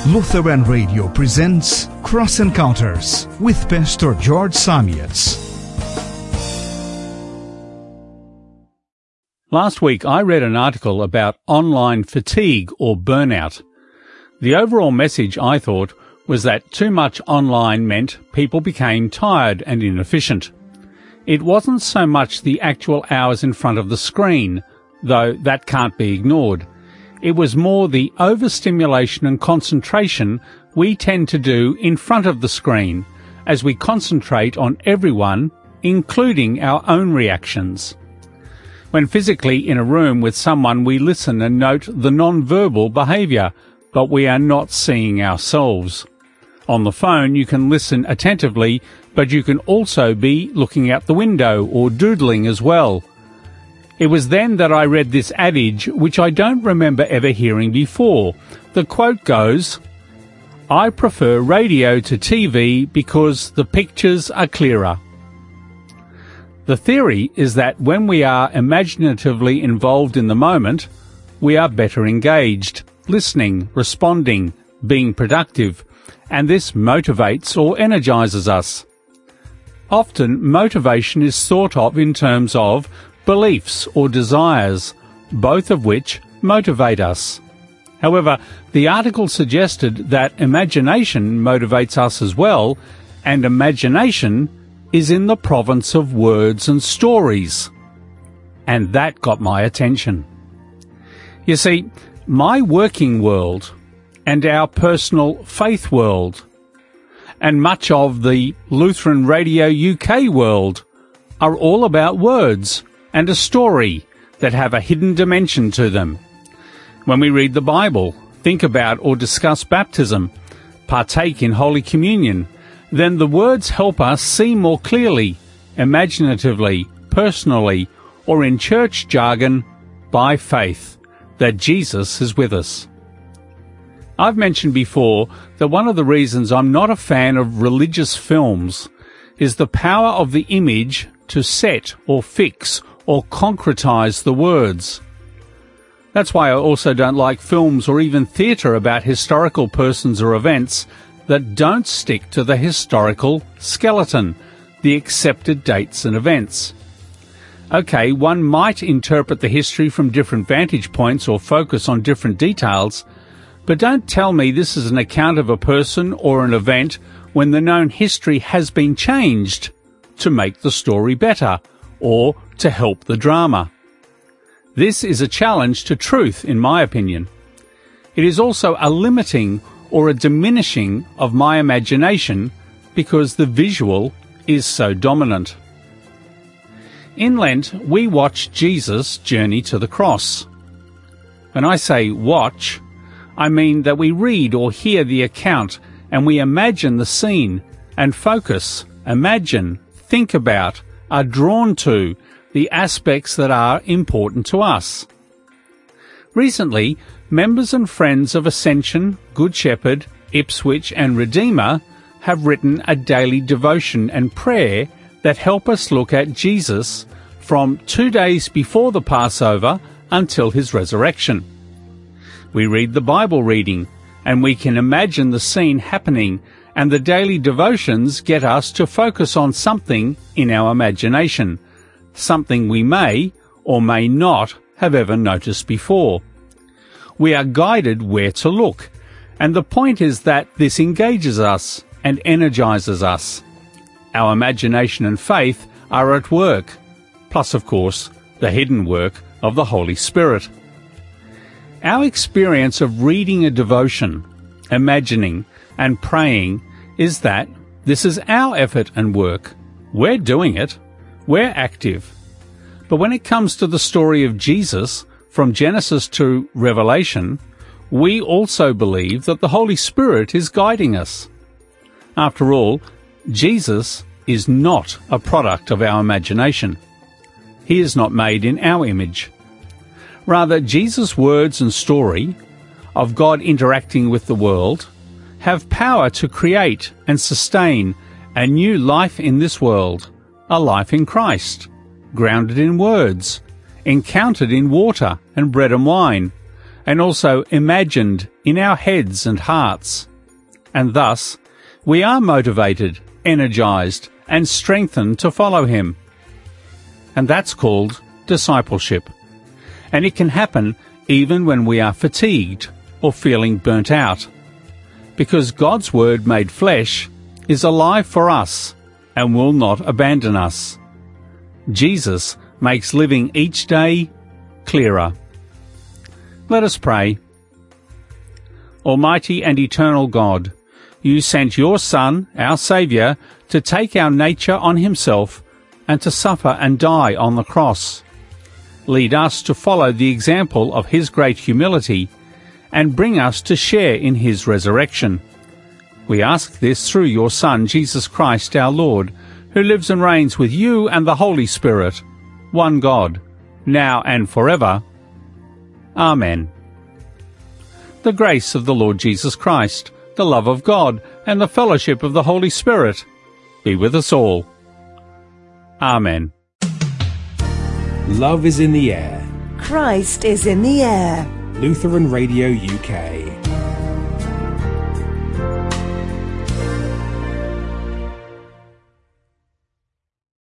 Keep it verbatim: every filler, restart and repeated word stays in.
Lutheran Radio presents Cross Encounters with Pastor George Samietz. Last week I read an article about online fatigue or burnout. The overall message, I thought, was that too much online meant people became tired and inefficient. It wasn't so much the actual hours in front of the screen, though that can't be ignored. It was more the overstimulation and concentration we tend to do in front of the screen as we concentrate on everyone, including our own reactions. When physically in a room with someone, we listen and note the non-verbal behaviour, but we are not seeing ourselves. On the phone, you can listen attentively, but you can also be looking out the window or doodling as well. It was then that I read this adage, which I don't remember ever hearing before. The quote goes, "I prefer radio to T V because the pictures are clearer." The theory is that when we are imaginatively involved in the moment, we are better engaged, listening, responding, being productive, and this motivates or energizes us. Often, motivation is thought of in terms of beliefs or desires, both of which motivate us. However, the article suggested that imagination motivates us as well, and imagination is in the province of words and stories. And that got my attention. You see, my working world and our personal faith world and much of the Lutheran Radio U K world are all about words and a story that have a hidden dimension to them. When we read the Bible, think about or discuss baptism, partake in Holy Communion, then the words help us see more clearly, imaginatively, personally, or in church jargon, by faith, that Jesus is with us. I've mentioned before that one of the reasons I'm not a fan of religious films is the power of the image to set or fix or concretize the words. That's why I also don't like films or even theatre about historical persons or events that don't stick to the historical skeleton, the accepted dates and events. Okay, one might interpret the history from different vantage points or focus on different details, but don't tell me this is an account of a person or an event when the known history has been changed to make the story better or to help the drama. This is a challenge to truth, in my opinion. It is also a limiting or a diminishing of my imagination because the visual is so dominant. In Lent, we watch Jesus journey to the cross. When I say watch, I mean that we read or hear the account and we imagine the scene and focus, imagine, think about, are drawn to the aspects that are important to us. Recently, members and friends of Ascension, Good Shepherd, Ipswich and Redeemer have written a daily devotion and prayer that help us look at Jesus from two days before the Passover until his resurrection. We read the Bible reading, and we can imagine the scene happening, and the daily devotions get us to focus on something in our imagination, something we may or may not have ever noticed before. We are guided where to look, and the point is that this engages us and energizes us. Our imagination and faith are at work, plus, of course, the hidden work of the Holy Spirit. Our experience of reading a devotion, imagining, and praying is that this is our effort and work. We're doing it. We're active. But when it comes to the story of Jesus, from Genesis to Revelation, we also believe that the Holy Spirit is guiding us. After all, Jesus is not a product of our imagination. He is not made in our image. Rather, Jesus' words and story of God interacting with the world have power to create and sustain a new life in this world, a life in Christ, grounded in words, encountered in water and bread and wine, and also imagined in our heads and hearts. And thus, we are motivated, energized, and strengthened to follow him. And that's called discipleship. And it can happen even when we are fatigued or feeling burnt out, because God's Word made flesh is alive for us and will not abandon us. Jesus makes living each day clearer. Let us pray. Almighty and eternal God, you sent your Son, our Saviour, to take our nature on himself and to suffer and die on the cross. Lead us to follow the example of his great humility and bring us to share in his resurrection. We ask this through your Son, Jesus Christ our Lord, who lives and reigns with you and the Holy Spirit, one God, now and forever. Amen. The grace of the Lord Jesus Christ, the love of God, and the fellowship of the Holy Spirit be with us all. Amen. Love is in the air. Christ is in the air. Lutheran Radio U K.